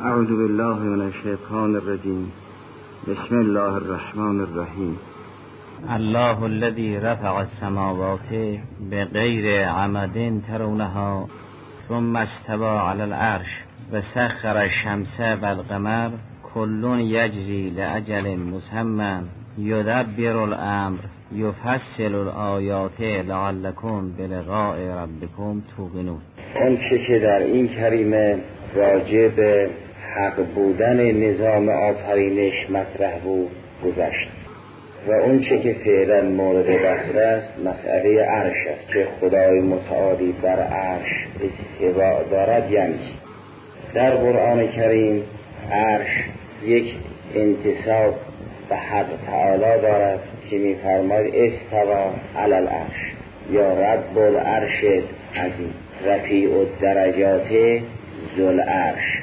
اعوذ بالله من الشیطان الرجیم. بسم الله الرحمن الرحیم. الله الذي رفع السماوات بغیر عمد ترونها ثم استوى على العرش وسخر الشمس والقمر كل يجري لأجل مسمى يدبر الامر یفصل الآیات لعلکم بلقاء ربکم توقنون. اون که در این کریمه راجع به حق بودن نظام آفرینش مطرح بود گذشت و اون که فعلا مورد بحث است مسئله عرش است که خدای متعالی بر عرش استواء دارد. یعنی در قرآن کریم عرش یک انتصاب به حق تعالی دارد که می‌فرماید استوا علی العرش یا رب العرش عظیم رفیع الدرجات ذوالعرش.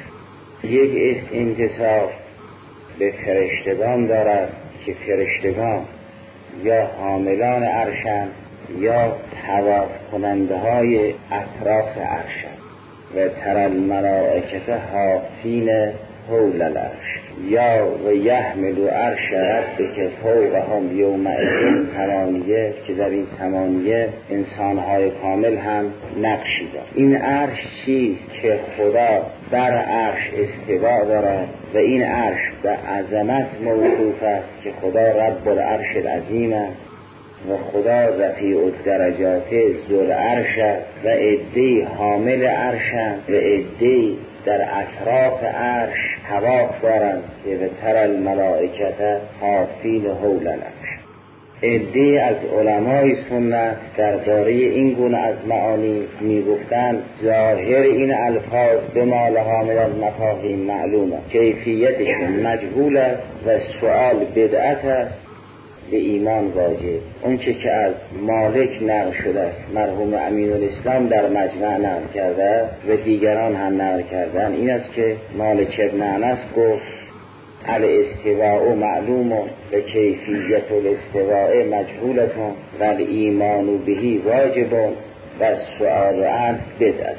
یک انتصاب به فرشتگان دارد که فرشتگان یا حاملان عرشند یا طواف کننده های اطراف عرشند و تر الملائکه حافین حول العرش یا و یحمل عرش ربک فوقهم یومئذ ثمانیه که در این ثمانیه انسانهای کامل هم نقشی دارد. این عرش چیست که خدا بر عرش استواء دارد و این عرش به عظمت موصوف است که خدا رب العرش العظیم است و خدا رفیع الدرجات ذوالعرش است و عده‌ای حامل عرش و عده‌ای در اطراف عرش طواف دارند که به تر الملائکه حافین حول العرش. عده‌ای از علمای سنت درباره این گونه از معانی میگفتند ظاهر این الفاظ به ما لها من المفاهیم معلومه، کیفیتشون مجهول است و سؤال بدعت است، به ایمان واجب. اون که از مالک نقل شده است، مرحوم امین الاسلام در مجمع نقل کرده است و دیگران هم نقل کردن، این است که مالک ابن انس گفت الاستواء معلوم و کیفیت الاستواء مجهولتون و الایمان بهی واجب و السؤال عنه بدعت.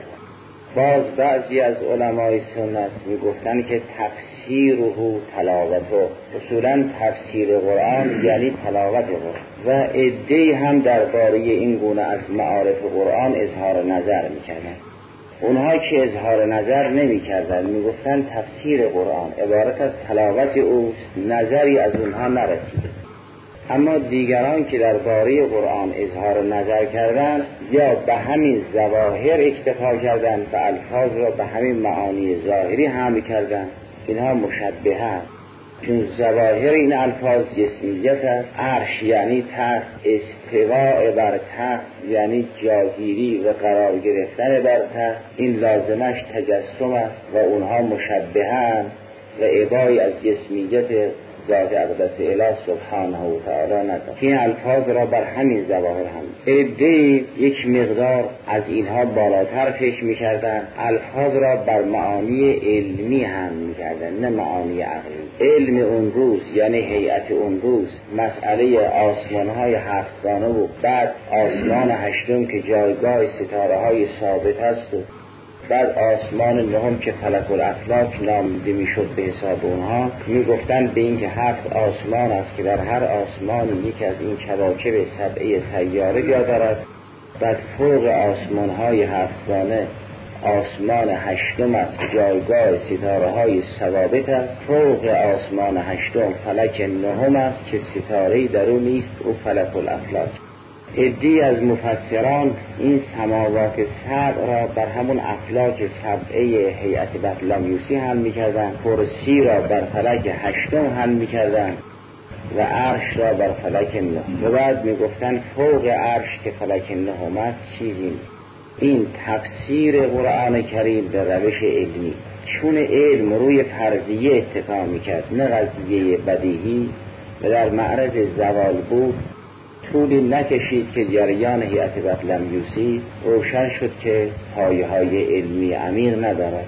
باز بعضی از علمای سنت میگفتن که تفسیره تلاوته، اصولا تفسیر قرآن یعنی تلاوت قرآن، و عده‌ای هم درباره این گونه از معارف قرآن اظهار نظر میکردن. اونها که اظهار نظر نمیکردن میگفتن تفسیر قرآن عبارت از تلاوت اوست، نظری از اونها نرسید. اما دیگران که درباره قرآن اظهار نظر کردند یا به همین ظواهر اکتفا کردند و الفاظ را به همین معانی ظاهری حمل کردند، اینها مشبهه است، چون ظواهر این الفاظ جسمیت است. عرش یعنی تخت، استواء بر تخت یعنی جاگیری و قرار گرفتن بر تخت، این لازمش تجسم است و اونها مشبهه و ابایی از جسمیت ذات اقدس اله سبحانه و تعالی ندارد. این الفاظ را بر همین ظواهر هم عده‌ای یک مقدار از اینها بالاتر فکر می‌کردند، الفاظ را بر معانی علمی هم می‌کردند نه معانی عقلی. علم اون روز یعنی هیئت اون روز مسئله آسمان‌های هفتگانه و بعد آسمان هشتم که جایگاه ستاره‌های ثابت است و بعد آسمان نهم که فلک الافلاک نامیده میشد به حساب اونها، میگفتن به این که 7 آسمان است که در هر آسمان یکی از این کواکب سبعه سیاره جا دارد. بعد فوق آسمان های هفتگانه آسمان هشتم است که جایگاه ستاره های ثوابت است. فوق آسمان هشتم فلک نهم است که ستاره در اون نیست، او فلک الافلاک. عده‌ای از مفسران این سماوات سبع را بر همون افلاک سبعه هیئت بطلمیوسی حمل می‌کردند، کرسی را بر فلک هشتم حمل می‌کردند و عرش را بر فلک نهم. و بعد می‌گفتند فوق عرش که فلک نهم است چیزی. این تفسیر قرآن کریم به روش علمی، چون علم روی فرضیه اتفاق می‌کرد نه قضیه بدیهی و در معرض زوال بود، طولی نکشید که جریان هیئت بطلمیوسی روشن شد که پایه‌های علمی عمیق ندارد.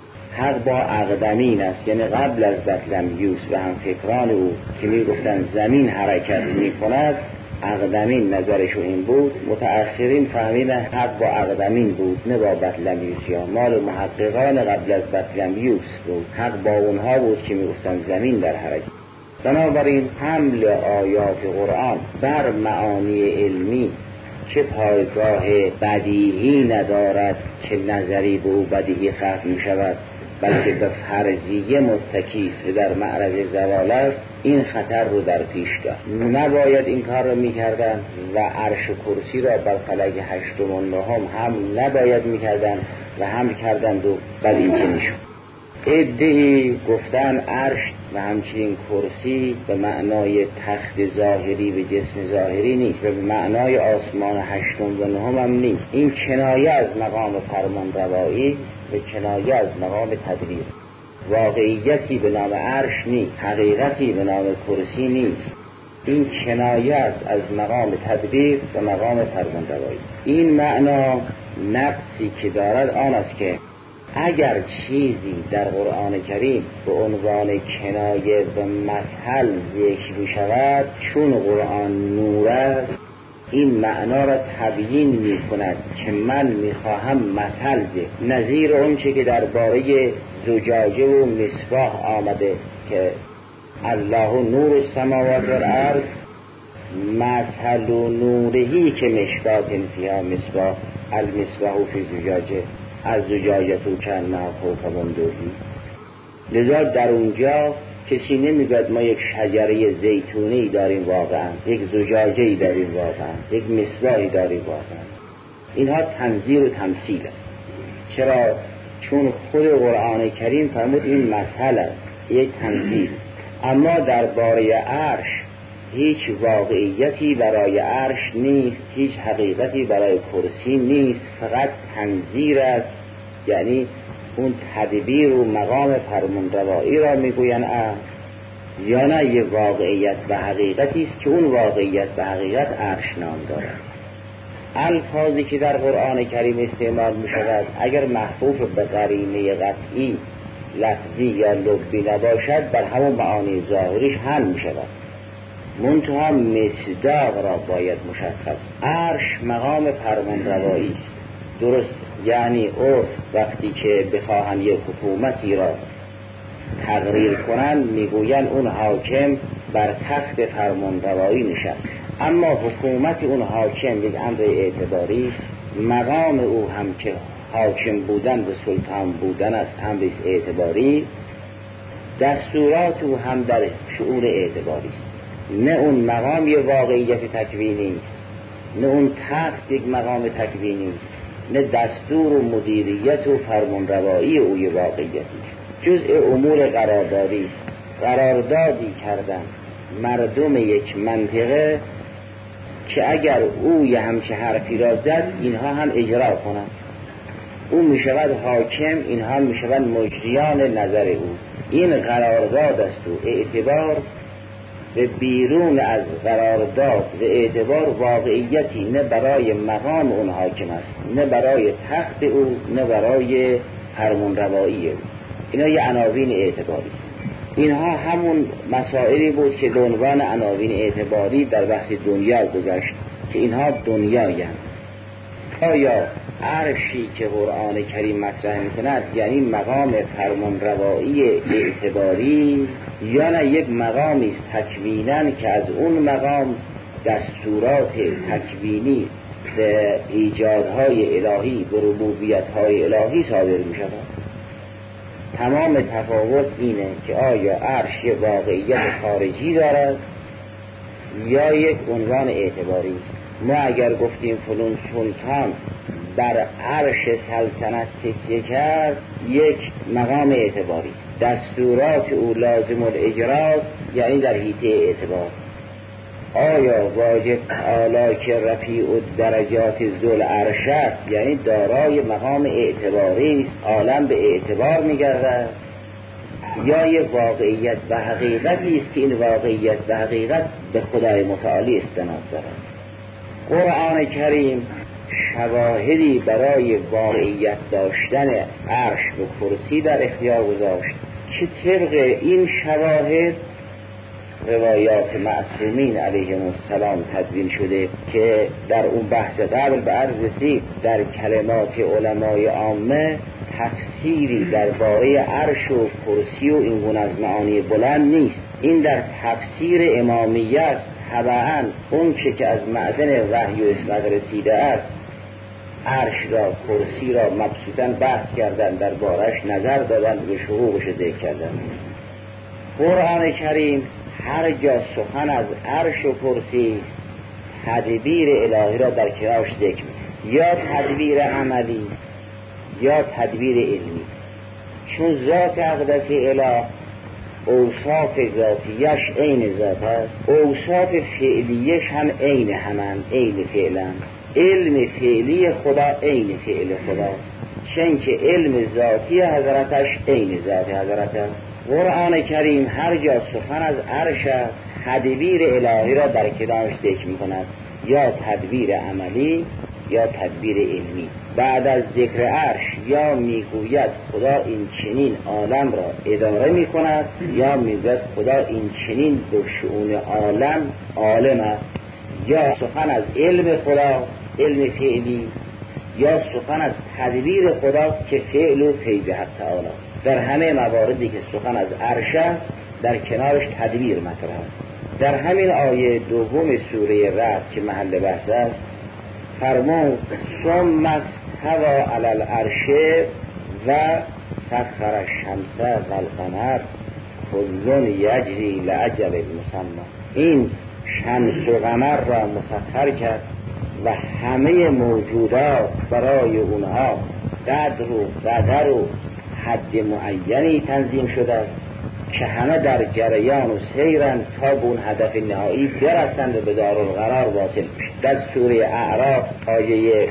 حق با اقدمین است، یعنی قبل از بطلمیوس و هم فکران او که می گفتن زمین حرکت می کند، اقدمین نظرشون این بود، متأخرین فهمیدن حق با اقدمین بود نه با بطلمیوس، یا مال محققان قبل از بطلمیوس بود، حق با اونها بود که میگفتن زمین در حرکت. بنابراین حمل آیات قرآن بر معانی علمی که پایگاه بدیهی ندارد که نظری به او بدیهی ختم می شود، بلکه به فرضیه متکیست و در معرض زوال است، این خطر رو در پیش داشت. نباید این کار رو میکردن و عرش و کرسی را بر فلک هشتم و نهم هم نباید میکردن و هم کردند و بل این که میشد. عده‌ای گفتن عرش و همچنین کرسی به معنای تخت ظاهری و جسم ظاهری نیست و به معنای آسمان هشتم و نهم هم نیست. این کنایه از مقام فرمان روایی و کنایه از مقام تدبیر. واقعیتی به نام عرش نیست، حقیقتی به نام کرسی نیست. این کنایه است از مقام تدبیر و مقام فرمان روایی. این معنا نقصی که دارد آن است که اگر چیزی در قرآن کریم به عنوان کنایه و مثل ذکر می شود، چون قرآن نور است این معنا را تبیین می کند که من می خواهم مثل ده، نظیر اون چه که درباره زجاجه و مصباح آمده که الله نور السماوات والارض مثل نورهی که مشکات فیها مصباح المصباح فی زجاجه از زجاجه تو کانها کوکب دوری. لذا در اونجا کسی نمیگوید ما یک شجره زیتونی داریم واقعا، یک زجاجه‌ای داریم واقعا، یک مصباحی داریم واقعا. اینها تنظیر و تمثیل است. چرا؟ چون خود قرآن کریم فرمود این مثل است، یک تنظیر. اما درباره عرش هیچ واقعیتی برای عرش نیست، هیچ حقیقتی برای کرسی نیست، فقط تنظیر است. یعنی اون تدبیر و مقام فرمانروایی را میگوین یا نه یه واقعیت و حقیقتی است که اون واقعیت و حقیقت عرش نام دارد. الفاظی که در قرآن کریم استعمال می شود اگر محفوظ به قرینه قطعی لفظی یا لفظی نباشد بر همون معانی ظاهریش حل می شود، منتها مصداق را باید مشخص. عرش مقام فرمانروایی است، درست، یعنی عرف وقتی که بخواهن یک حکومتی را تقریر کنن میگوین اون حاکم بر تخت فرمانروایی نشست. اما حکومت اون حاکم یک امر اعتباری، مقام او هم که حاکم بودن و سلطان بودن است امر اعتباری، دستورات او هم در شعور اعتباری است. نه اون مقام یک واقعیت تکوینی است، نه اون تخت یک مقام تکوینی است، نه دستور و مدیریت و فرمانروایی او یک واقعیتی است. جزء امور قراردادی است. قراردادی کردن مردم یک منطقه که اگر او یه همچه حرفی را زد اینها هم اجرا کنند، او می شود حاکم، اینها می شود مجریان نظر او. این قرارداد است و اعتبار به بیرون از قرارداد و اعتبار واقعیتی نه برای مقام اون حاکم است، نه برای تخت او، نه برای فرمانروایی او. اینا یه عناوین اعتباری است. اینها همون مسائلی بود که به عنوان عناوین اعتباری در بحث دنیا گذشت که اینها دنیایند. آیا عرشی که قرآن کریم مطرح می‌کند یعنی مقام فرمانروایی اعتباری یا نه یک مقامی است تکویناً که از اون مقام دستورات تکوینی به ایجادهای الهی به ربوبیت‌های الهی صادر می‌شود؟ تمام تفاوت اینه که آیا عرش یک واقعیت خارجی دارد یا یک عنوان اعتباری است. ما اگر گفتیم فلان سلطان بر عرش سلطنت تکیه کرد یک مقام اعتباری است، دستورات او لازم الاجراست، یعنی در حیطه اعتبار. آیا واجب اعلی که رفیع الدرجات ذل عرش است یعنی دارای مقام اعتباری است، عالم به اعتبار می‌گردد، یا یک واقعیت و حقیقتی است که این واقعیت و حقیقت به خدای متعالی استناد دارد؟ قرآن کریم شواهدی برای واقعیت داشتن عرش و کرسی در اختیار گذاشت که طبق این شواهد روایات معصومین علیهم السلام تدوین شده که در اون بحث قبل به عرض رسید در کلمات علمای عامه تفسیری درباره عرش و کرسی و این گونه از معانی بلند نیست. این در تفسیر امامیه است. طبعا اون چه که از معدن وحی و اسمت رسیده است، عرش را، کرسی را مبسوطاً بحث کردن، در بارش نظر دادن و شروعش ذکر کردن. قرآن کریم هر جا سخن از عرش و کرسی تدبیر الهی را در کنارش ذکر می‌کنه، یا تدبیر عملی یا تدبیر علمی. چون ذات اقدس اله اوصاف ذاتیش عین ذات است، اوصاف فعلیش هم عین همند، عین فعلند. علم فعلی خدا عین فعل خداست، چون که علم ذاتی حضرتش عین ذات حضرت است. قرآن کریم هر جا سخن از عرش است، تدبیر الهی را در کنارش ذکر می‌کند، یا تدبیر عملی یا تدبیر علمی. بعد از ذکر عرش یا میگوید خدا این چنین عالم را اداره می‌کند، یا میگوید خدا این چنین به شؤون عالم است. یا سخن از علم خداست، علم فعلی، یا سخن از تدبیر خداست که فعل و فیض حق تعالی است. در همه مواردی که سخن از عرش در کنارش تدبیر مطرح است. در همین آیه دوم سوره رعد که محل بحث است فرمود ثم استوی علی العرش و سخر الشمس و القمر کل یجری لاجل مسمى. این شمس و قمر را مسخر کرد و همه موجودات برای اونها قدر و حد معینی تنظیم شده است که همه در جریان و سیرند تا به اون هدف نهایی برسند و به دارالقرار واصل بشند. در سوره اعراف آیه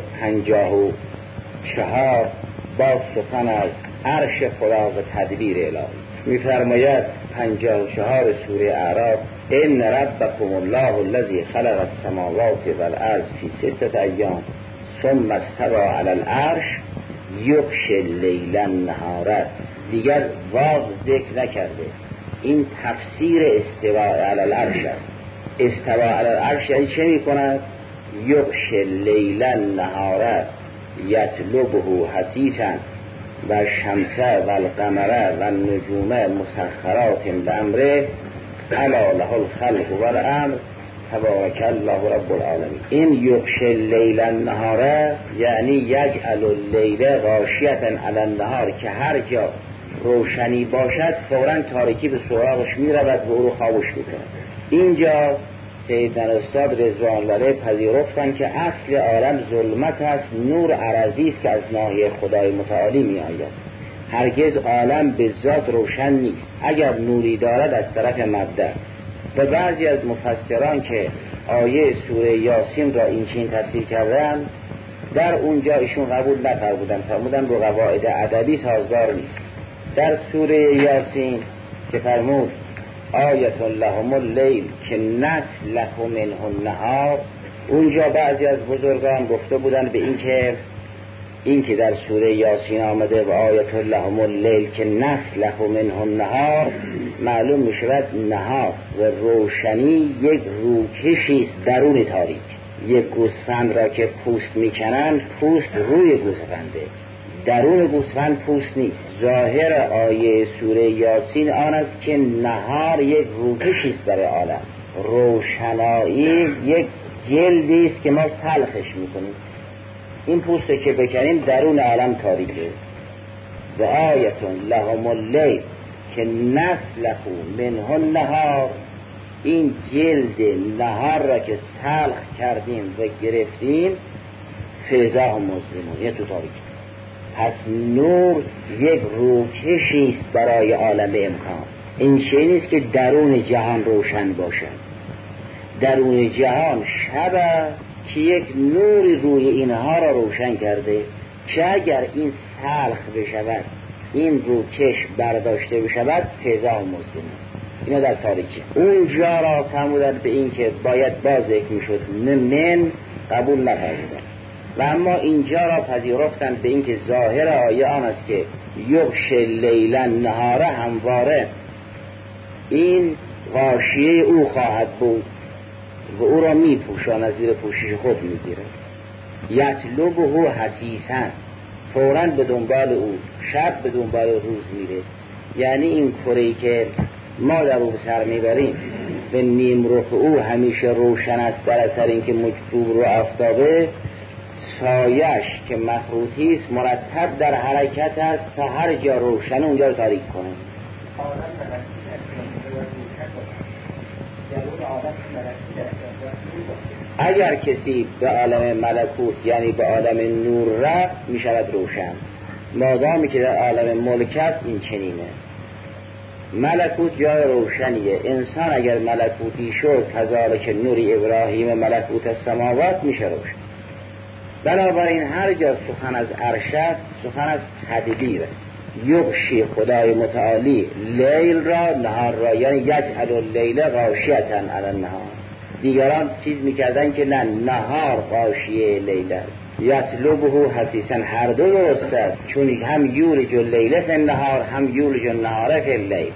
54 باز سخن از عرش خدا و تدبیر الهی می‌فرماید. 54 سوره اعراف ان ربکم الله الذی خلق السماوات والارض فی 6 ایام ثم استوی علی العرش یغشی اللیل النهار. دیگر واو ذکر نکرده. این تفسیر استوا علی العرش است. استوا علی العرش یعنی چه می‌کند؟ یغشی اللیل النهار یطلبه حثیثا و الشمس و القمر و النجوم مسخرات بامره الا له الخلق و الامر تبارک الله رب العالمین. این یغشی اللیل النهار یعنی یجعل اللیل غاشیة علی النهار، که هر جا روشنی باشد فوراً تاریکی به سراغش میرود و او رو خاموش میکند. اینجا سیدنا استاد رضوان الله علیه پذیرفتن که اصل عالم ظلمت است، نور عرضی است که از ناحیه خدای متعالی می آید. هرگز عالم به ذات روشن نیست، اگر نوری دارد از طرف مبدا است. و بعضی از مفسران که آیه سوره یاسین را این چنین تفسیر کردن، در اونجا ایشون قبول نفرمودن، فرمودن با قواعد ادبی سازگار نیست. در سوره یاسین که فرمود آیت لهم اللیل که نسلخ منه النهار، اونجا بعضی از بزرگان گفته بودن به این که در سوره یاسین آمده و آیت لهم اللیل که نسلخ منه النهار، معلوم می شود نهار و روشنی یک روکشی است درون تاریک. یک گوسفند را که پوست میکنند، پوست روی گوسفنده، درون گوسفند پوست نیست. ظاهر آیه سوره یاسین آن است که نهار یک روکشی است برای عالم، روشنایی یک جلدی است که ما سلخش میکنیم. این پوسته که بکنیم درون عالم تاریکه. و آیتون لهم اللیل که نسلخ منه النهار، این جلد نهار را که سلخ کردیم و گرفتیم فیضا هم مظلمون، یه تو تاریکی. پس نور یک روکشی است برای عالم امکان. این چیزی نیست که درون جهان روشن باشد. درون جهان شب که یک نوری روی اینها را روشن کرده که اگر این سلخ بشود، این روکش برداشته بشود، فیضا هم مظلمون. اینا در تاریکی. اونجا را فرمودند به این که باید باز ذکر میشد، من قبول نفرمودند. و اما اینجا را پذیرفتند به این که ظاهر آیه آن است که یغشی اللیل النهار، همواره این غاشیه او خواهد بود و او را می پوشاند، زیر پوشش خود می گیرد. یطلبه حثیثا، فوراً به دنبال او، شب به دنبال روز میره. یعنی این کره‌ای که ما در او سر میبریم به نیم رخ او همیشه روشن است، در اثر اینکه مکتوب رو آفتابه، سایش که مخروطی است مرتب در حرکت است تا هر جا روشن اونجا رو تاریک کنه. اگر کسی به عالم ملکوت یعنی به عالم نور رفت می شود روشن. مادامی که در عالم ملک است این چنینه. ملکوت جای روشنیه. انسان اگر ملکوتی شد کذالک نور ابراهیم ملکوت السماوات میشه روشن. بنابراین هر جا سخن از عرش، سخن از تدبیر است. یغشی خدای متعالی لیل را نهار را، یعنی یجعل اللیل غاشیة علی النهار. دیگران چیز میکردن که نه، نهار غاشیه لیل است. یطلبه حثیثا، هر دو درست است، چون هم یولج اللیل فی النهار هم یولج النهار فی اللیل،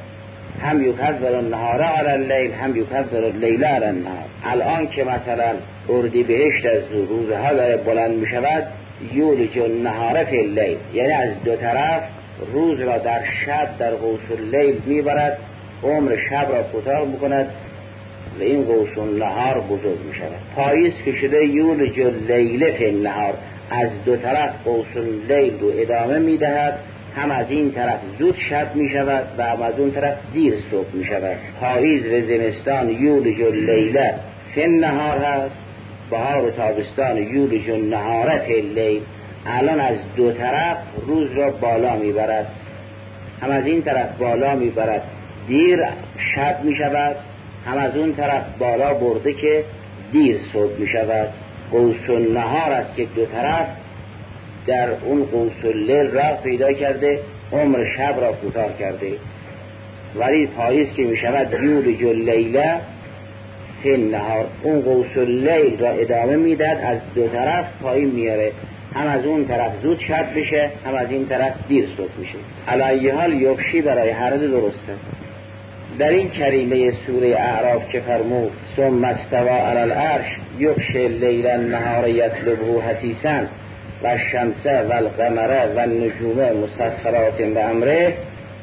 هم یکبر النهار علی اللیل هم یکبر اللیل علی النهار. الان که مثلا اردیبهشت از روزها داره بلند می شود، یولج النهار فی اللیل، یعنی از دو طرف روز را در شب در قوس اللیل می برد، عمر شب را کوتاه میکند و این قوس النهار بزرگ می شود. پاییز که شده یولج اللیل فی النهار، از دو طرف قوس اللیل رو ادامه می دهد، هم از این طرف زود شب می شود و هم از اون طرف دیر صبح می شود. پاییز و زمستان یولج اللیل فی النهار هست، بهار و تابستان یولج النهار فی اللیل. الان از دو طرف روز را بالا می برد، هم از این طرف بالا می برد دیر شب می شود، هم از اون طرف بالا برده که دیر صبح می شود. قوس النهار است که دو طرف در اون قوس اللیل راه پیدا کرده، عمر شب را کوتاه کرده. ولی پاییز که می شود یولج اللیل فی النهار، اون قوس اللیل را ادامه میداد، از دو طرف پایین میاره، هم از اون طرف زود شب بشه هم از این طرف دیر صبح میشه. علی حال یغشی برای هر دو درست است. در این کریمه سوره اعراف که فرمود ثم استوی علی العرش یغشی اللیل النهار یطلبه حثیثا و الشمس و القمر و النجوم مسخرات بامره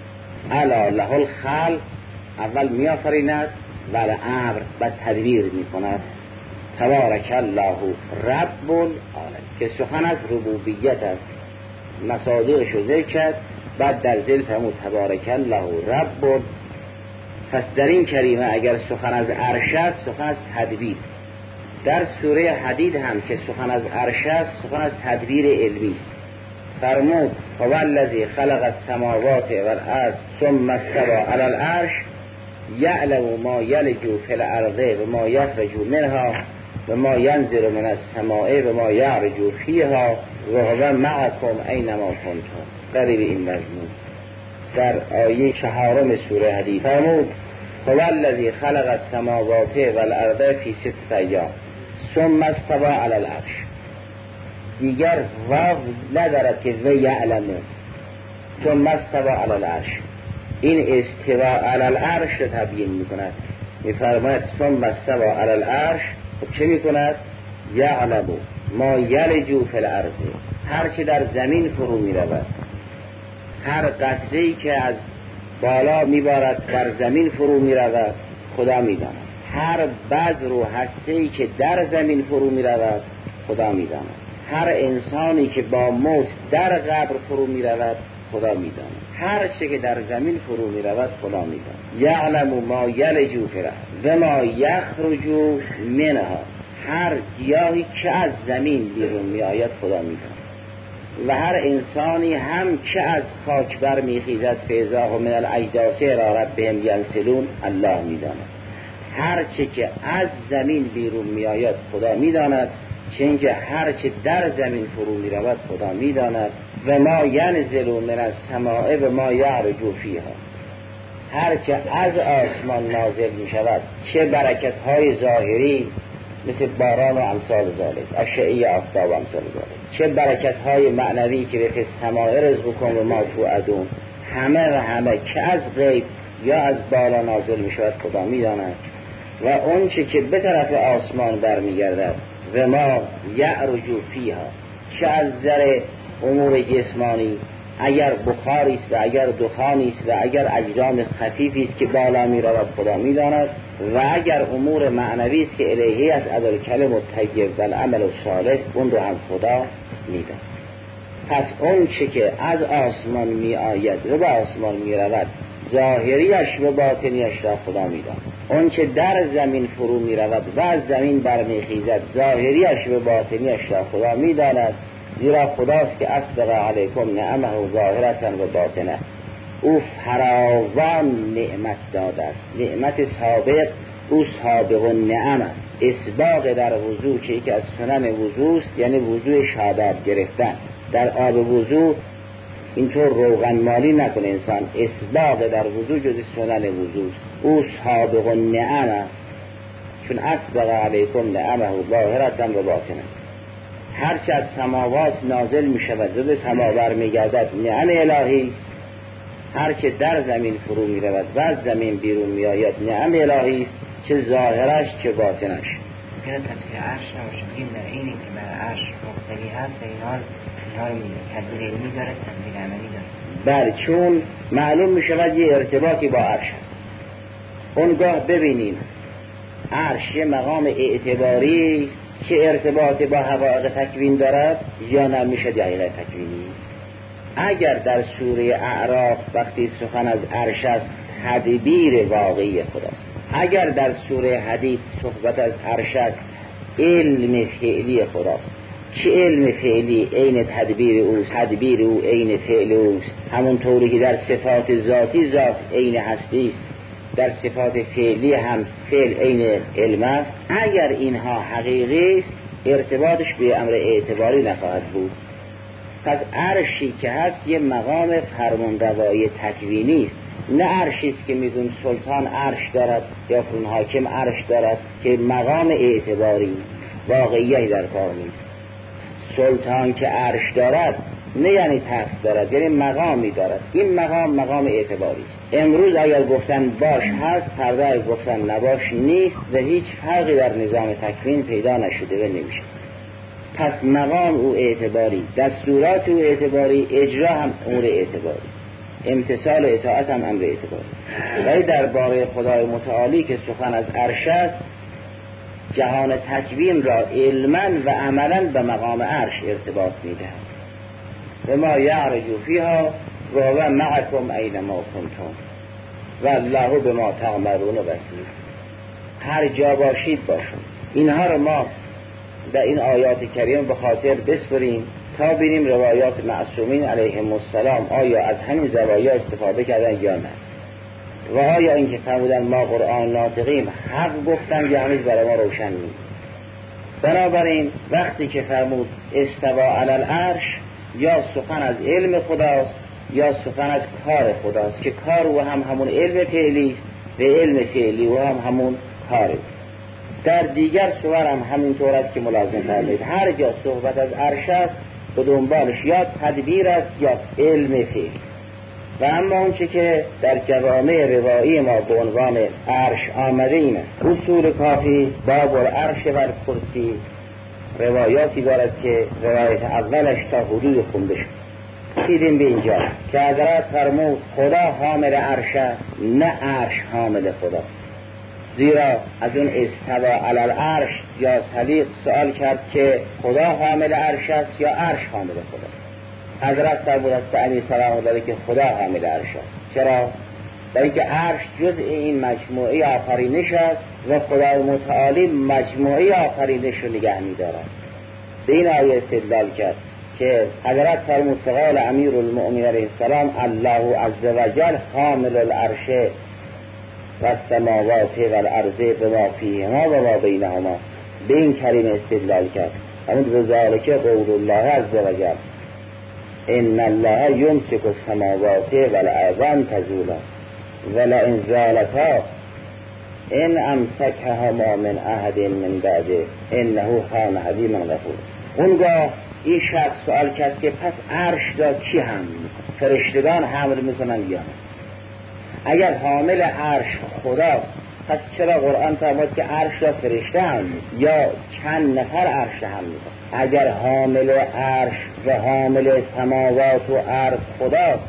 الا له الخلق، اول میآفریند و الامر و تدبیر میکند. تبارک الله رب العالمین، که سخن از ربوبیت است، مصادیقش رو ذکر کرد، بعد در ذیل فرمود تبارک الله رب. پس در این کریمه اگر سخن از عرش است، سخن از تدبیر. در سوره حدید هم که سخن از عرش است، سخن از تدبیر علمی است. فرمود هو الذی خلق السماوات والارض ثم استوى علی العرش یعلم ما یلج فی الارض و ما یخرج منها و ما ینزل من السماء و ما یعرج فیها و هو معکم اینما کنتم. قریب این مضمون در آیه 4 سوره حدید فرمود هو الذی خلق السماوات والارض فی 6 ایام ثم استوى علی العرش. دیگر واو ندارد که و یعلمه، ثم استوى علی العرش. این استوا علی العرش رو تبیین میکند. میفرماید ثم استوى علی العرش، خب چه میکند؟ یعلم ما یلج فی الارض، هر چه در زمین فرو میرود، هر قطره‌ای که از بالا میبارد در زمین فرو میرود خدا میداند. هر بذر و هسته‌ای که در زمین فرو میرود خدا میداند. هر انسانی که با موت در قبر فرو میرود خدا میداند. هر چه که در زمین فرو میرود خدا میداند. یعلم ما یلج فی الارض و ما یخرج منها، هر گیاهی که از زمین بیرون میآید خدا میداند. و هر انسانی هم که از خاک بر میخیزد فیضا و من الاجداث الی ربهم ینسلون، الله میداند. هر چه که از زمین بیرون میآید خدا میداند، چنانکه هر چه در زمین فرو میرود خدا میداند. و ما ینزل من السماء و ما یعرج فیها، هر چه از آسمان نازل میشود، چه برکت های ظاهری مثل باران و امثال ذالک، اشعه آفتاب و امثال ذالک، چه برکت های معنوی که به سماع رزقکم و ما توعدون، همه و همه که از غیب یا از بالا نازل می شود خدا می داند. و اون که به طرف آسمان برمیگردد و ما یعرج فیها، چه از نظر امور جسمانی، اگر بخاری است و اگر دخانی است و اگر اجرام خفیفی است که بالا می رود خدا می داند، و اگر امور معنوی است که الیهی از ادل کلم الطیب و العمل الصالح، اون رو هم خدا می داند. پس اون که از آسمان می آید و به آسمان می رود، ظاهریش و باطنیش را خدا می داند. اون که در زمین فرو می رود و از زمین برمی خیزد، ظاهریش و باطنیش را خدا می داند. زیرا خداست که اسبغ علیکم نعمه ظاهرة و باطنه، او فراوان نعمت داده است. نعمت سابق او سابق النعم است. اسباغ در وضو که یکی از سنن وضو است، یعنی وضو شاداب گرفتن. در آب وضو اینطور روغن مالی نکنه انسان. اسباغ در وضو جز سنن وضو است. او سابق النعم است، چون اسبغ علیکم نعمه ظاهرة و باطنه. هرچه از سماوات نازل می شود و به سما برمی گردد نعم الهی است. هرچه در زمین فرو می رود و از زمین بیرون می آید نعم الهی است، چه ظاهرش چه باطنش. اگر تفسیر عرش نباشه بگیم در اینی که بر عرش مختلی هست اینها رو میده تدبیر علمی داره تدبیر عملی داره. بله، چون معلوم می شود یه ارتباطی با عرش هست. اونگاه ببینیم عرش یه مقام اعتباری است که ارتباط با حقایق تکوین دارد یا نمیشه دقیقه تکوینی. اگر در سوره اعراف وقتی سخن از عرش است تدبیر واقعی خداست. اگر در سوره حدید صحبت از عرش است علم فعلی خداست. که علم فعلی عین تدبیر اوست، تدبیر او عین فعل اوست. همون طوری که در صفات ذاتی ذات عین هستی است، در صفات فعلی هم فعل عین علم است. اگر اینها حقیقی است ارتباطش به امر اعتباری نخواهد بود. پس عرشی که هست یه مقام فرمانروایی تکوینی است، نه عرشی است که میگن سلطان عرش دارد یا فلان حاکم عرش دارد که مقام اعتباری واقعی در کار نیست. سلطان که عرش دارد نه یعنی تخت دارد، یعنی مقامی دارد. این مقام اعتباری است. امروز اگر گفتن باش هست، فردا اگر گفتن نباش نیست و هیچ فرقی در نظام تکوین پیدا نشده و نمیشه. پس مقام او اعتباری، دستورات او اعتباری، اجرا هم امر اعتباری، امتثال اطاعت هم امر اعتباری. ولی درباره خدای متعالی که سخن از عرش است، جهان تکوین را علما و عملا به مقام عرش ارتباط می‌دهد. و ما یعرج فیها و هو معکم اینما کنتم و الله بما تعملون بصیر. هر جا باشید باشون. اینها رو ما در این آیات کریمه به خاطر بسپریم تا ببینیم روایات معصومین علیهم السلام آیا از همین زوایا استفاده کردن یا نه، و آیا اینکه فرمودن ما قرآن ناطقیم حق گفتن یا هنوز برای ما روشن نیست. بنابراین وقتی که فرمود استوا علی العرش، یا سخن از علم خداست یا سخن از کار خداست که کار او هم همون علم فعلی است و علم فعلی او هم همون کاره. در دیگر سور هم همینطور است که ملازم فرمایید هر جا صحبت از عرش است به دنبالش یا تدبیر است یا علم فعلی. و اما اون چه که در جوامع روایی ما به عنوان عرش آمده این است. اصول کافی باب العرش و الکرسی روایاتی دارد که روایت اولش تا حدود خونده شد. دیدیم به اینجا که حضرت فرمود خدا حامل عرش است، نه عرش حامل خدا. زیرا از اون استوا علی العرش یا سلیق سوال کرد که خدا حامل عرش است یا عرش حامل خدا. حضرت فرمود است علی سلام داره که خدا حامل عرش است. چرا؟ برای که عرش جزء این مجموعه آفرینش است و خدای متعالی مجموعه آفرینش رو نگه می‌دارد. به این آیه استدلال کرد که حضرت فرمود قال امیر المؤمنین علیه السلام الله عز وجل حامل العرش و السماوات و الارض بما فیهما و ما بینهما. به این کلمه استدلال کرد. همون بذالک قول الله عز وجل ان الله یمسک السماوات والارض ان تزولا ولئن زالتا ان امسکهما من احد من بعده انه کان حلیما غفورا. اونگاه این شخص سوال کرد که پس عرش را کی حمل میکنه؟ فرشتگان حمل میکنن یا نه؟ اگر حامل عرش خداست، پس چرا قرآن فرمود که عرش را فرشته هم یا چند نفر عرش هم می‌کنه؟ اگر حامل عرش و حامل سماوات و ارض خداست،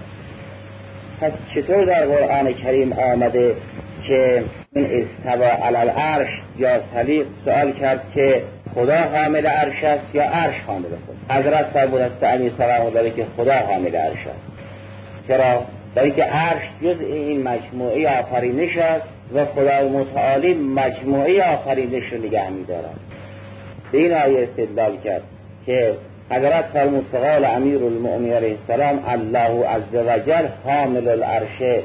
پس چطور در قرآن کریم آمده که این استوا علی العرش یا سلیق سوال کرد که خدا حامل عرش است یا عرش حامل خدا؟ حضرت فرمود است علیه السلام داره که خدا حامل عرش است. چرا؟ برای که عرش جزء این مجموعه آفرینش است و خدای متعالی مجموعه آفرینش رو نگه می‌دارد. به این آیه استدلال کرد که حضرت فرمود فقال امیر المؤمنین علیه السلام الله عز وجل حامل العرش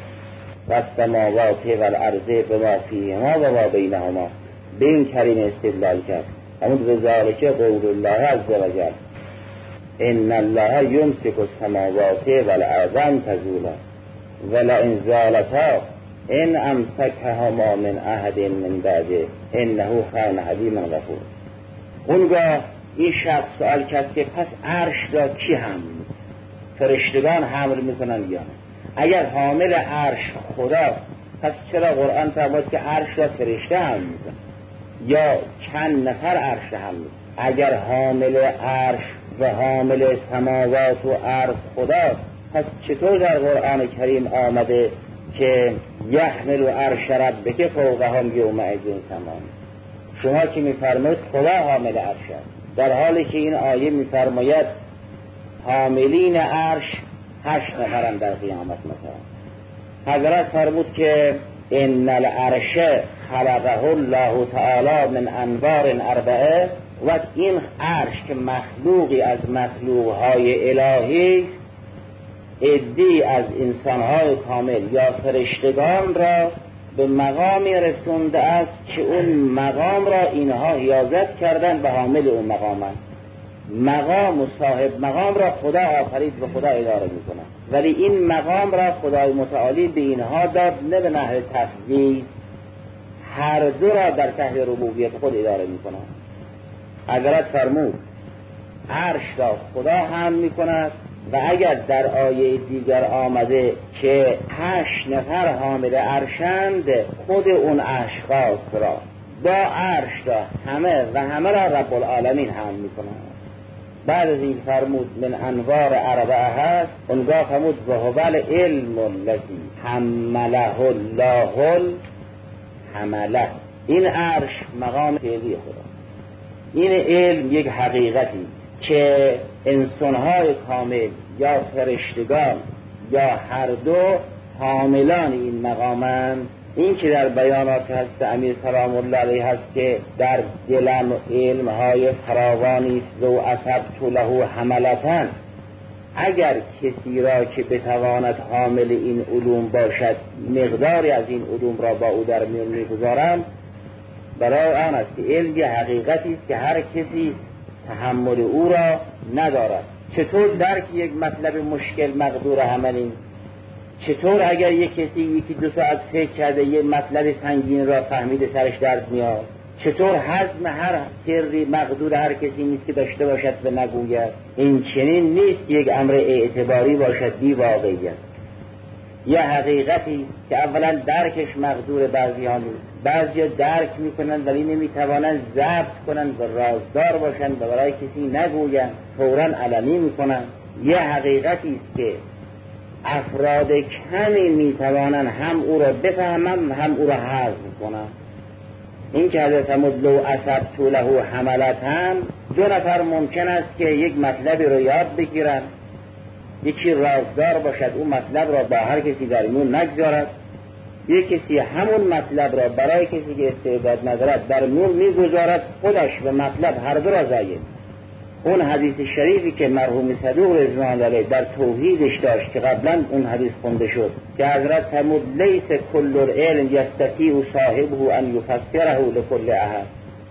و السماوات و الارض بما فیهما و ما بینهما. به این کریم استدلال کرد. همون بذالک قول الله عز وجل ان الله یمسک السماوات و الارض ان تزولا ولئن زالتا ان امسکهما من احد من بعده انه کان حلیما غفورا. اونگاه این شخص سوال کرد که پس عرش را کی حمل می‌کنه؟ فرشتگان حمل میکنن یا نه؟ اگر حامل عرش خداست، پس چرا قرآن فرمود که عرش را فرشته حمل میکنه یا چند نفر عرش حمل میکنه؟ اگر حامل عرش و حامل سماوات و ارض خداست، پس چطور در قرآن کریم آمده که یحمل عرش ربک فوقهم یومئذ ثمان؟ شما که میفرمایید خدا حامل عرش است، در حالی که این آیه میفرماید حاملین عرش 8 نفرند در قیامت. مثلا حضرت فرمود که ان العرش خلقه الله تعالی من انوار 4 و این عرش که مخلوقی از مخلوقهای الهی عده‌ای از انسانهای کامل یا فرشتگان را به مقامی رسونده است که اون مقام را اینها حیازت کردن به حامل اون مقامند. مقام و صاحب مقام را خدا آفرید و خدا اداره میکنه، ولی این مقام را خدای متعالی به اینها داد نه به نحو تفضیل، هر دو را در تحت ربوبیت خود اداره میکنه. حضرت فرمود عرش را خدا حمل میکند و اگر در آیه دیگر آمده که 8 نفر حامل عرشند، خود اون اشخاص را با عرش را همه را رب العالمین حمل میکنند. بعد از این فرمود من انوار 4 هست، اونگاه فرمود و هو العلم الذی حمله الله حمله. این عرش مقام فعلی خدا، این علم یک حقیقتی که انسانهای کامل یا فرشتگان یا هر دو حاملان این مقامند. این که در بیانات هست امیر سلام الله علیه هست که در دلم علمهای فراوانی است و اصبت له حملتن، اگر کسی را که بتواند حامل این علوم باشد مقداری از این علوم را با او در میان میگذارم، برای آن است که علم یه حقیقتی است که هر کسی تحمل او را ندارد. چطور درک یک مطلب مشکل مقدور حملیم؟ چطور اگر یک کسی 1-2 ساعت فکر کرده یه مطلب سنگین را فهمیده سرش درد میاد؟ چطور هضم هر سری مقدور هر کسی نیست که داشته باشد و نگوید؟ این چنین نیست که یک امر اعتباری باشد بی واقعیت. یه حقیقتی که اولا درکش مقدور بعضی ها نیست، بعضی ها درک میکنن ولی نمیتوانن ضبط کنن و رازدار باشن و برای کسی نگوین، فوراً علنی میکنن. یه حقیقتی است که افراد کمی میتوانن هم او را بفهمن هم او را حفظ کنن. این که حضرت فرمود لو اصبت له حملتن، 2 نفر ممکن است که یک مطلبی رو یاد بگیرن، یکی رازدار باشد اون مطلب را با هر کسی در میون نگذارد، یک کسی همون مطلب را برای کسی که استعداد ندارد در میون میگذارد، خودش و مطلب هر دو را ضایع. اون حدیث شریفی که مرحوم صدوق رضوان الله علیه در توحیدش داشت که قبلا اون حدیث خونده شد که حضرت فرمود لیس کل العلم یستطیع صاحبه ان یفسره لكل احد.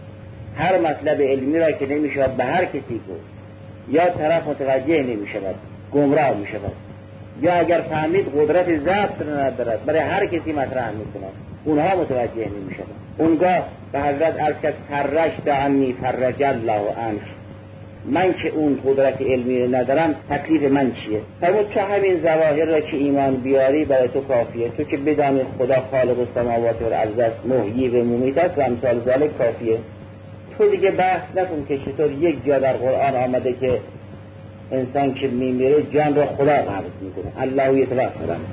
هر مطلب علمی را که نمیشه به هر کسی گفت، یا طرف متوجه نمیشود گمراه میشود، یا اگر فهمید قدرت ضبط ندارد برای هر کسی مطرح میکند، اونها متوجه نمیشود. اونگاه به حضرت عرض کرد فرجت عنی فرج الله عنک، من که اون قدرت علمی رو ندارم تکلیف من چیه؟ فرمود تو همین ظواهر را که ایمان بیاری برای تو کافیه. تو که بدانی خدا خالق السماوات والارض است، محیی و ممیت است و امثال ذالک کافیه. تو دیگه بحث نکن که چطور یک جا در قرآن آمده که انسان که میمیره جان را خدا قبض میکنه، الله یتوفی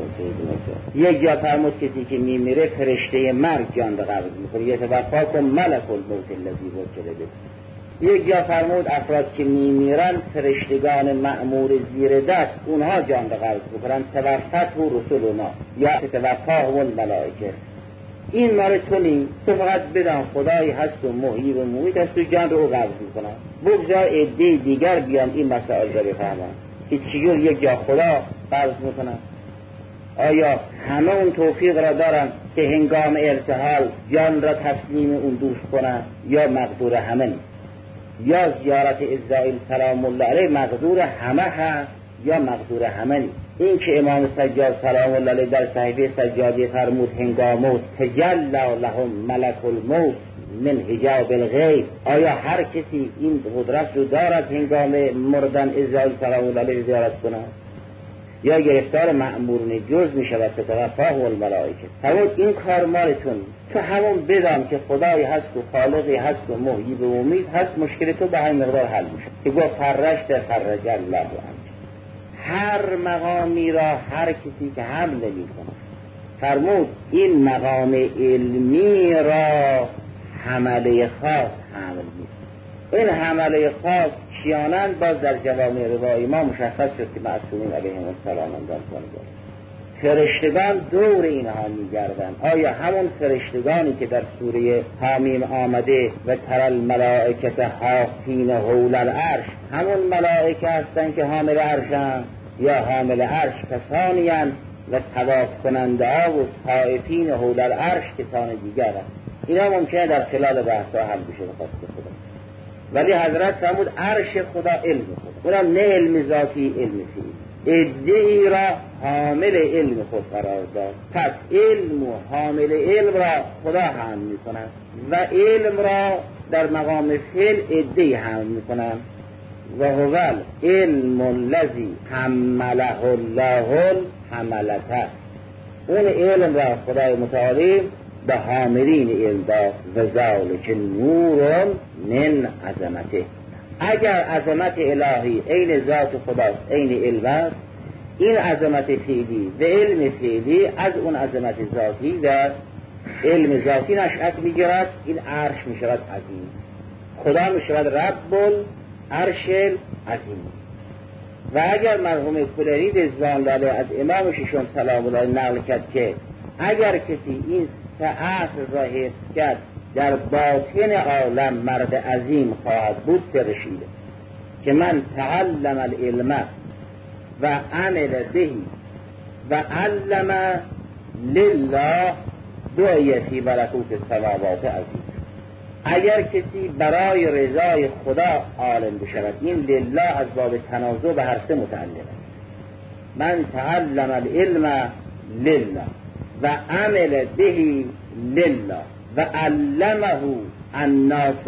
یک جا فرمود کسی که میمیره فرشته مرگ جان را قبض میکنه، یتوفاکم ملک الموت الذی وکل بکم. یک جا فرمود افراد که میمیرن فرشتگان مأمور زیر دست اونها جان را قبض میکنن، توفته رسولنا یا توفاهم الملائکه. این مال تو نیم، تو فقط بدان خدایی هست و محیی و ممیت است و جان رو قبض میکنن. بگذار عده دیگر بیان این مسائل را بفهمن که چجور یک جا خدا قبض میکنن. آیا همه اون توفیق را دارن که هنگام ارتحال جان را تسلیم اون دوست کنن یا مقدور همه نیست؟ یا زیارت عزرائیل سلام الله علیه مقدور همه هست یا مقدور همه نیست؟ این که امام سجاد سلام الله علیه در صحیفه سجادی فرمود هنگام موت تجلی لهم ملک الموت من حجاب الغیب، آیا هر کسی این قدرت رو دارد هنگام مردن عزرائیل سلام الله علیه زیارت کنه یا گرفتار مأمورین جز می شود که توفاه الملائکه؟ فرمود این کار مالتون، تو همون بدان که خدایی هست و خالقی هست و محیی و ممیت هست، مشکل تو به همین مقدار حل میشه که گفت فرجت فرج الله عنک. هر مقامی را هر کسی که حمل نمی کنه، فرمود این مقام علمی را حمله خاص حمل می. این حمله خاص کیانند؟ باز در جوامع روایی ما مشخص شد که معصومین علیهم السلام اندام کنند. فرشتگان دور اینها میگردند. آیا همون فرشتگانی که در سوره حمیم آمده و تر الملائکه حافین حول العرش، همون ملائکه هستند که حامل عرشند یا حامل عرش کسانی هستند و طواف کننده ها و طائفین حول العرش کسان دیگر هستند؟ اینا ممکنه در خلال بحث ها حل بشه بخواست خدا، ولی حضرت فرمود عرش خدا علم خدا، اونم نه علم ذاتی، علم فعلی. ادعی را حامل علم خود قرار داد، پس علم و حامل علم را خدا حمل می کنند و علم را در مقام فعل ادعی حمل می کنند. و هو علم الذی حمله الله حملته، اون علم را خدای متعالی به حاملین علم داد و ذالک نور من عظمته. اگر عظمت الهی عین ذات خداست، عین علم است، این عظمت فعلی و علم فعلی از اون عظمت ذاتی و علم ذاتی نشأت میگیرد. این عرش میشود عظیم، خدا میشود رب العرش عظیم. و اگر مرحوم کلینی رضوان الله علیه از امام ششم سلام الله نقل کرد که اگر کسی این عصر را حفظ کرد در باطن عالم مرد عظیم خواهد بود، رشیده که من تعلم العلم و عمل به و علم لله دعی فی ملکوت السماوات عظیم. اگر کسی برای رضای خدا عالم بشود، این لله از باب تنازع به هر سه متعلق است. من تعلم العلم لله و عمل به لله و علمه الناس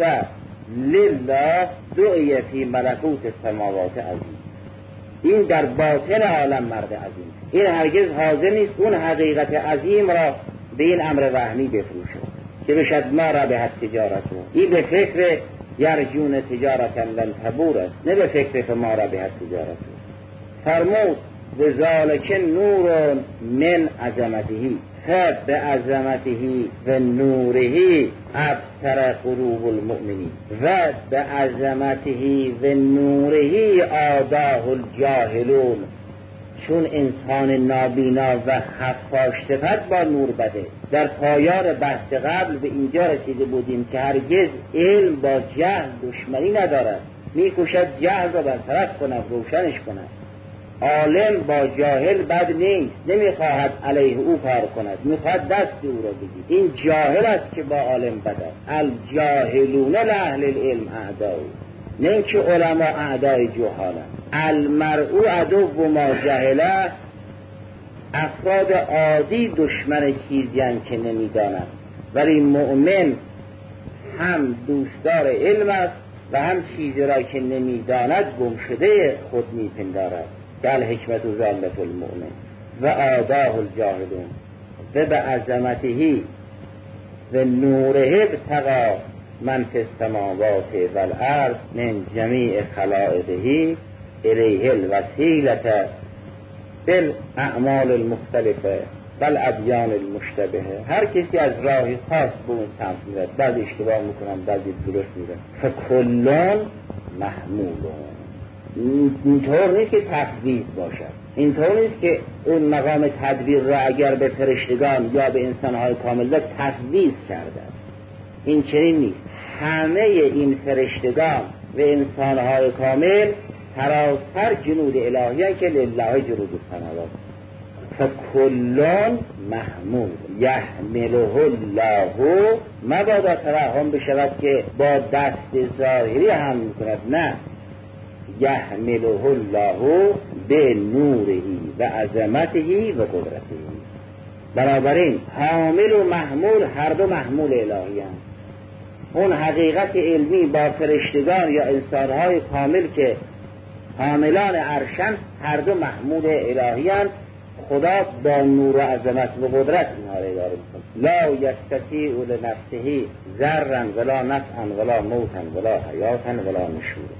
لله دعی فی ملکوت السماوات عظیم. این در باطن عالم مرد عظیم، این هرگز حاضر نیست اون حقیقت عظیم را به این امر وهمی بفروشه که بشد ما را به تجارتو. این به فکر یرجون تجارتا لن تبور است، نه به فکر ما را به تجارتو. فرمود و ذالک نور من عظمته به عظمته و نوره ابصر قلوب المؤمنین و به عظمته و نوره آداه الجاهلون. چون انسان نابینا و خفاش صفت با نور بده. در پایان بحث قبل به اینجا رسیده بودیم که هرگز علم با جهل دشمنی ندارد، میکوشد جهل را برطرف کند، روشنش کند. عالم با جاهل بد نیست، نمیخواهد علیه او کار کند، میخواهد دست او را بگید. این جاهل است که با عالم بد است. الجاهلون لأهل العلم اعداء، نه اینکه علما اعدای جهالند. المرء عدو ما جهله، افراد عادی دشمن چیزی‌اند که نمیدانند، ولی مؤمن هم دوستدار علم است و هم چیزی را که نمیداند گم شده خود میپندارد. بل حکمت ضالت المؤمن و آداه الجاهلون و به عظمته و نوره ابتغى من فی السماوات والارض من جمیع خلائقه الیه الوسیلة بالاعمال المختلفه والادیان المشتبهه. هر کسی از راهی خاص به اون سمت میره، بعضی اشتباه میکنن، بعضی درست میره. فکلون محمولون. اینطور نیست که تفویض باشد، اینطور نیست که اون مقام تدبیر را اگر به فرشتگان یا به انسانهای کامل تفویض کردن، این چنین نیست. همه این فرشتگان و انسانهای کامل ترازتر جنود الهی که لله جنود السماوات. فکلون محمول یحمله الله. مبادا توهم بشود که با دست ظاهری هم میکند، نه، یحمله الله به نورهی و عظمتهی و قدرتهی. بنابراین حامل و محمول هر دو محمول الهی هم. اون حقیقت علمی با فرشتگان یا انسانهای کامل که حاملان عرشن هر دو محمول الهی هم. خدا با نور و عظمت و قدرت اینها را اداره می‌کند. لا یستطیع لنفسه ضرا ولا نفعا ولا موتا ولا حیاتا ولا نشورا.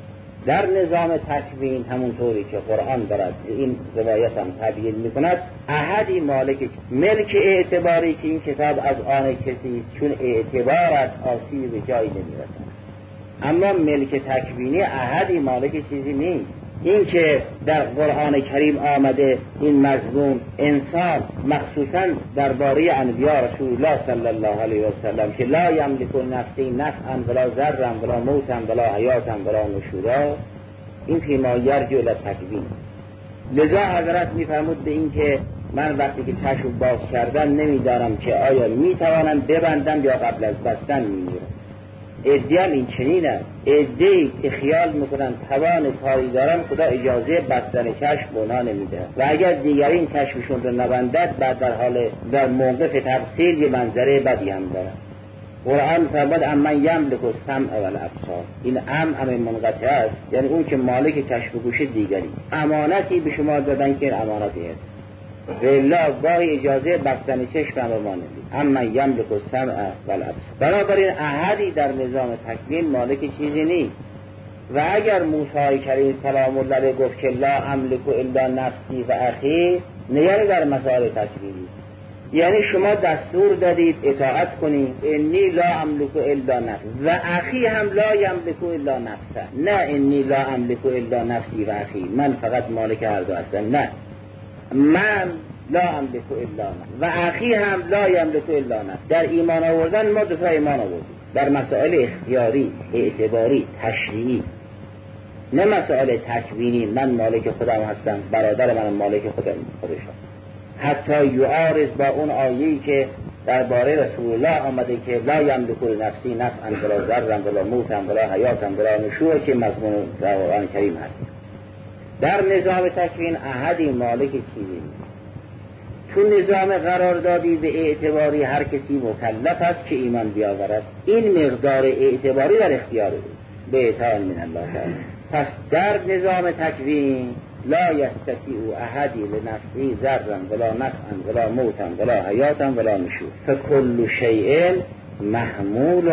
در نظام تکوین همونطوری که قرآن دارد این روایت هم تبیین می‌کند، احدی مالک ملک اعتباری که این کتاب از آن کسی است، چون اعتبارت آسیبی به جایی نمی‌رسد. اما ملک تکوینی احدی مالک چیزی نیست. این که در قرآن کریم آمده این مضمون انسان مخصوصا درباره انبیاء رسول الله صلی الله علیه و سلم که لا یملک نفسی نفعا ولا ضرا ولا موتا ولا حیاتا ولا نشورا، این فیما یرجع الی تکوین. لذا حضرت میفرمود به این که من وقتی که چشم باز کردم نمیدارم که آیا میتوانم ببندم یا قبل از بستن میمیرم. ادعا این چنینه. ادعی که خیال میکنن توان کاری دارن، خدا اجازه بستن چشم به اونها نمیده و اگر دیگری این چشمشون رو نبندد بعد در موقف تفصیل یه منظره بدی هم داره. قرآن فرمود امن یملک السمع والابصار. این امر منقطع است، یعنی اون که مالک چشم و گوش دیگری. امانتی به شما دادن که این امانتی است، والله گاهی اجازه بستن چشم به ما نمیده. اما یملک السمع والابصار. بنابراین احدی در نظام تکوین مالک چیزی نیست. و اگر موسی کریم سلام الله علیه گفت که لا املک الا نفسی و اخی، نه در مسائل تکوینی، یعنی شما دستور دادید اطاعت کنید، انی لا املک الا نفسی و اخی هم لا یملک الا نفسه، نه انی لا املک الا نفسی و اخی، من فقط مالک هر دو هستم، نه، من لا املک الا نفس و اخی هم لا یملک الا نفس. در ایمان آوردن ما دو تا ایمان آوردیم، در مسائل اختیاری، اعتباری، تشریعی، نه مسائل تکوینی. من مالک خودم هستم، برادر من مالک خودشم. حتی یعارض با اون آیه‌ای که درباره رسول الله آمده که لا یملک لنفسی نفعا ولا ضرا ولا موتا ولا حیاتا ولا نشورا که مضمون در قرآن کریم هست. در نظام تکوین احدی مالک چیزی نیست. چون نظام قراردادی به اعتباری هر کسی مکلف است که ایمان بیاورد، این مقدار اعتباری در اختیار او به اطاعت من الله تعالی. پس در نظام تکوین لا یستطیع احدی لنفسه ضرا ولا نفعا ولا موتا ولا حیاتا ولا نشور. فکل شیء محمول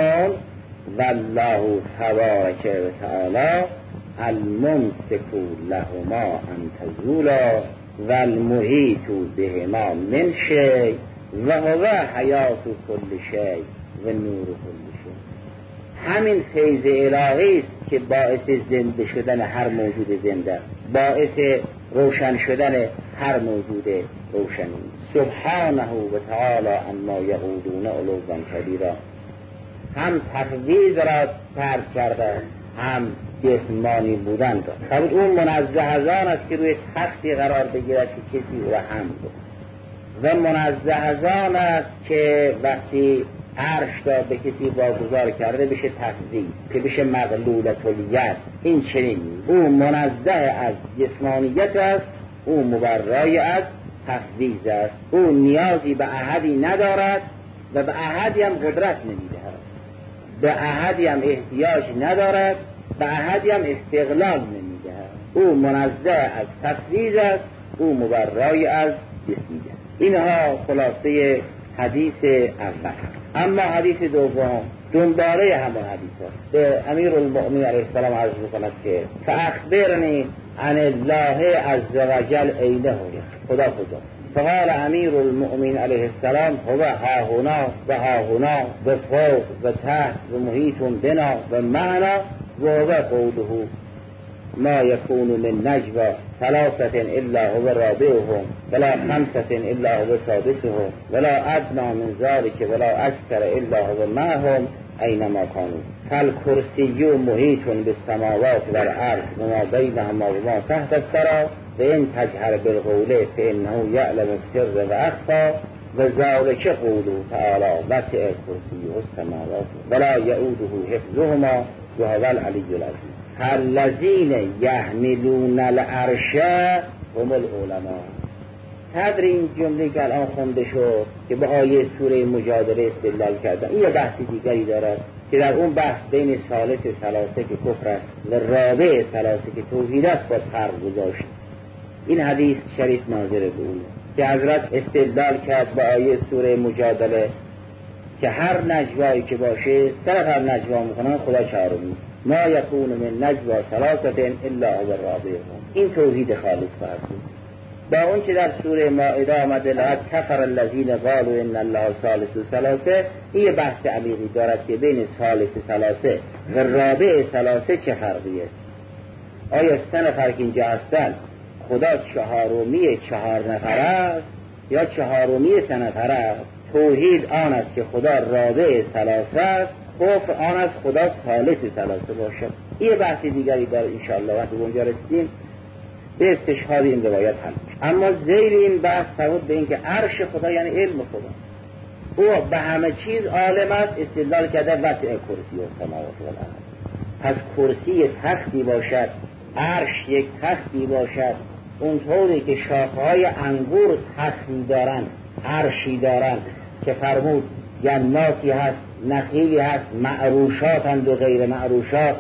والله تبارک و تعالی الممسک لهما ان تزولا والمحیط بهما من شیء و هو حیات کل شیء و نور کل شیء. همین فیض الهی است که باعث زنده شدن هر موجود زنده، باعث روشن شدن هر موجود روشنی. سبحانه و تعالی اما یقولون علوا کبیرا. هم تفویض را ترک کرده، هم جسمانی بودن را. اون منزه از آن است که روی تختی قرار بگیرد که کسی او را حمل و منزه از آن است که وقتی عرش را به کسی واگذار کرده بشه تفویض، که بشه مغلولة الید. این چنین او منزه از جسمانیت است، او مبرای از تفویض است. او نیازی به احدی ندارد و به احدی هم قدرت نمیدهد. به احدی هم احتیاج ندارد، به احدی هم استقلال نمیدهد. او منزه از تفویض است، او مبرای از جسمیت. اینها خلاصه حدیث اول. اما حدیث دوم دنباله همون حدیث است. به امیرالمؤمنین علیه السلام عرض می‌کند که فاخبرنی عن الله عز وجل اینه خدا کجا. فقال امیرالمؤمنین علیه السلام هو ها هنا و ها هنا و فوق و تحت و محیط بنا و معنا و هو قوله ما يكون من نجوى ثلاثة إلا هو رابعهم ولا خمسة إلا هو سادسهم ولا أدنى من ذلك ولا أكثر إلا هو معهم أينما كانوا فالكرسي محيط بالسماوات والأرض وما بينهما وما تحت الثرى وإن تجهر بالقول فإنه يعلم السر وأخفى وذلك قوله تعالى وسع كرسيه السماوات ولا يؤوده حفظهما وهو العلي العظيم الذين يحملون العرش هم العلماء. صدر این جمله که الان خونده شد که به آیه سوره مجادله استدلال کردن، این یه بحث دیگری دارد که در اون بحث بین ثالث ثلاثه که کفر است و رابع ثلاثه که توحید است باز فرق گذاشت. این حدیث شریف ناظر به اونه که حضرت استدلال کرد به آیه سوره مجادله که هر نجوایی که باشه طرف هر نجوا میکنن خدا چهارمی ما یکون من نجوا ثلاثه الا هو رابعهم. این توحید خالص فرضی با اون که در سوره مائده آمده لقد کفر الذین قالوا ان الله ثالث ثلاثه، این بحث عمیقی دارد که بین ثالث ثلاثه و رابع ثلاثه چه فرقیه. آیا 3 نفر که اینجا هستن خدا چهارمی 4 نفر است یا چهارمی 3 نفر است؟ توحید آن است که خدا رابع ثلاثه است، کفر آن است خدا ثالث ثلاثه باشد. این بحث دیگری در انشاءالله وقتی اونجا رسیدیم به استشهاد این روایت حل میشه. اما زیر این بحث فرمود به این که عرش خدا یعنی علم خدا، او به همه چیز عالم است. استدلال کرده وسع کرسی و سماوات و الارض. پس کرسی تختی باشد، عرش یک تختی باشد، اونطوری که شاخه‌های انگور تختی دارن عرشی دارن که فرمود جناتی هست، نخیلی هست، معروشات هست و غیر معروشات.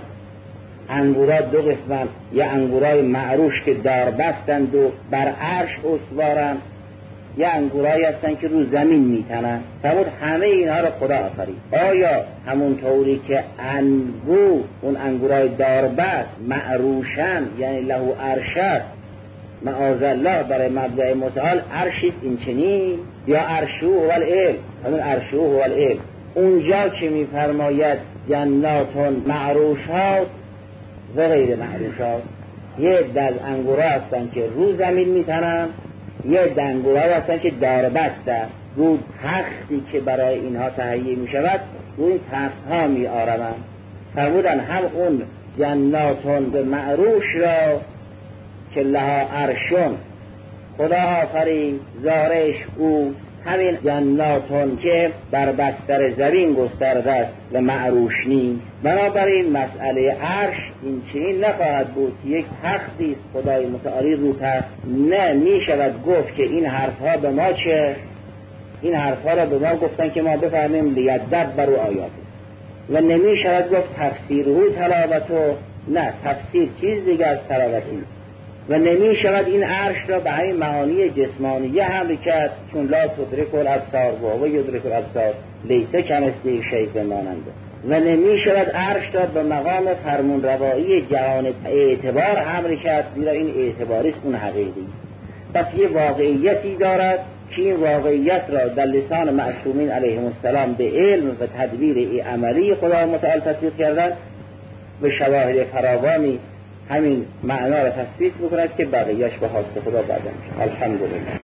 انگورات 2 قسمن، یه انگورای معروش که داربستند و بر عرش استوارن، یه انگورایی هستن که رو زمین میتنن. فرمود همه اینها رو خدا آفرید. آیا همون طوری که انگور اون انگورای داربست معروشن یعنی له عرشت معاذ الله برای مبدأ متعال عرشیست این چنین، یا عرشه هو العلم، همون عرشه هو العلم. اونجا که میفرماید جناتون معروشات و غیر معروشات، یه دل انگورا هستن که رو زمین میتنن، یه دنگورا هستن که داربستن رو تختی که برای اینها تهیه میشود رو این تخت ها می آرمن. فرمودن هم اون جناتون به معروش را که لها عرشون خدا آفرید زارش او، همین جناتون که بر بستر زمین گسترده است و معروش نیست. بنابراین مسئله عرش این چنین نخواهد بود که یک تختی است خدای متعالی رو تخت. نه می شود گفت که این حرفها به ما چه، این حرفها را به ما گفتن که ما بفهمیم لیدبروا آیاته، و نمی شود گفت تفسیره تلاوته، نه تفسیر چیز دیگه از تلاوتی. و نمی شود این عرش را به همین معانی جسمانیه هم کرد چون لا تدرک الابصار و یدرک الابصار لیس کمثله شیء ماننده. و نمی شود عرش را به مقام فرمون روایی جهان اعتبار حمل کرد، زیرا این اعتباریست اون حقیقی. پس یه واقعیتی دارد که این واقعیت را در لسان معصومین علیهم السلام به علم و تدبیر عملی خدا متعال تطبیق کردن و شواهد فراوانی همین معنا را تثبیت می‌کند که بقیه‌اش به خواست خدا بعد میشه. الحمدلله.